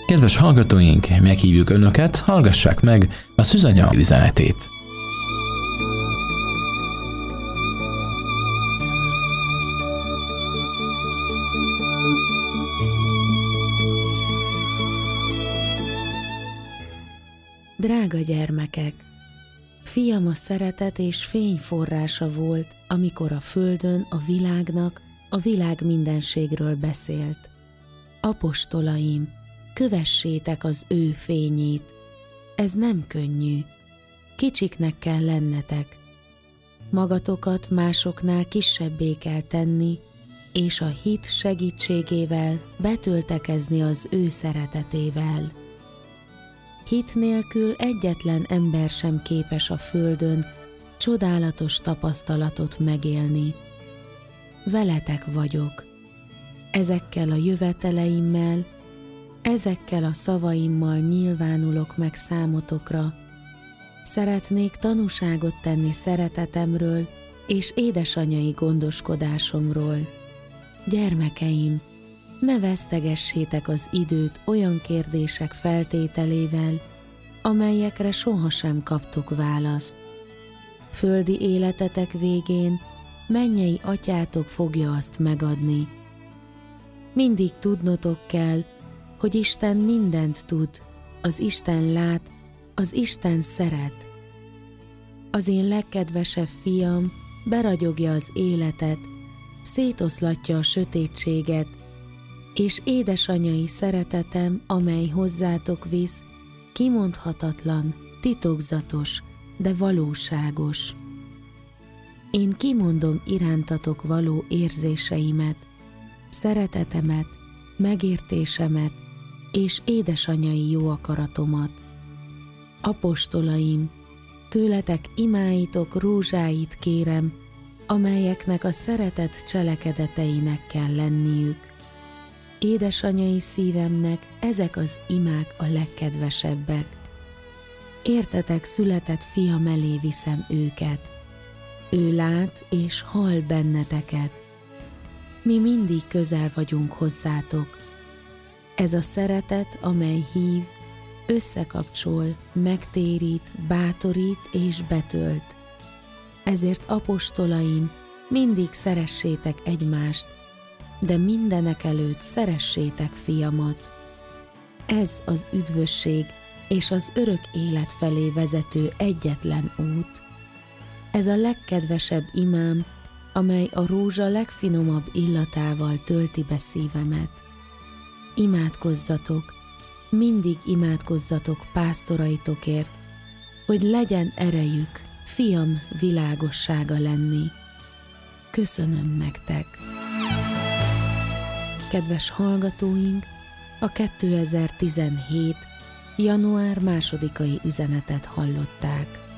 Kedves hallgatóink, meghívjuk Önöket, hallgassák meg a Szűzanya üzenetét. Drága gyermekek! Fiam a szeretet és fény forrása volt, amikor a földön a világnak, a világ mindenségről beszélt. Apostolaim, kövessétek az ő fényét. Ez nem könnyű. Kicsiknek kell lennetek. Magatokat másoknál kisebbé kell tenni, és a hit segítségével betöltekezni az ő szeretetével. Hit nélkül egyetlen ember sem képes a földön csodálatos tapasztalatot megélni. Veletek vagyok. Ezekkel a jöveteleimmel, ezekkel a szavaimmal nyilvánulok meg számotokra. Szeretnék tanúságot tenni szeretetemről és édesanyai gondoskodásomról. Gyermekeim, ne vesztegessétek az időt olyan kérdések feltételével, amelyekre sohasem kaptok választ. Földi életetek végén mennyei atyátok fogja azt megadni. Mindig tudnotok kell, hogy Isten mindent tud, az Isten lát, az Isten szeret. Az én legkedvesebb fiam beragyogja az életet, szétoszlatja a sötétséget, és édesanyai szeretetem, amely hozzátok visz, kimondhatatlan, titokzatos, de valóságos. Én kimondom irántatok való érzéseimet, szeretetemet, megértésemet és édesanyai jó akaratomat. Apostolaim, tőletek imáitok rózsáit kérem, amelyeknek a szeretet cselekedeteinek kell lenniük. Édesanyai szívemnek ezek az imák a legkedvesebbek. Értetek született fiam elé viszem őket. Ő lát és hall benneteket. Mi mindig közel vagyunk hozzátok. Ez a szeretet, amely hív, összekapcsol, megtérít, bátorít és betölt. Ezért apostolaim, mindig szeressétek egymást, de mindenek előtt szeressétek fiamat. Ez az üdvösség és az örök élet felé vezető egyetlen út. Ez a legkedvesebb imám, amely a rózsa legfinomabb illatával tölti be szívemet. Imádkozzatok, mindig imádkozzatok pásztoraitokért, hogy legyen erejük fiam világossága lenni. Köszönöm nektek! Kedves hallgatóink, a 2017. január 2-ai üzenetet hallották.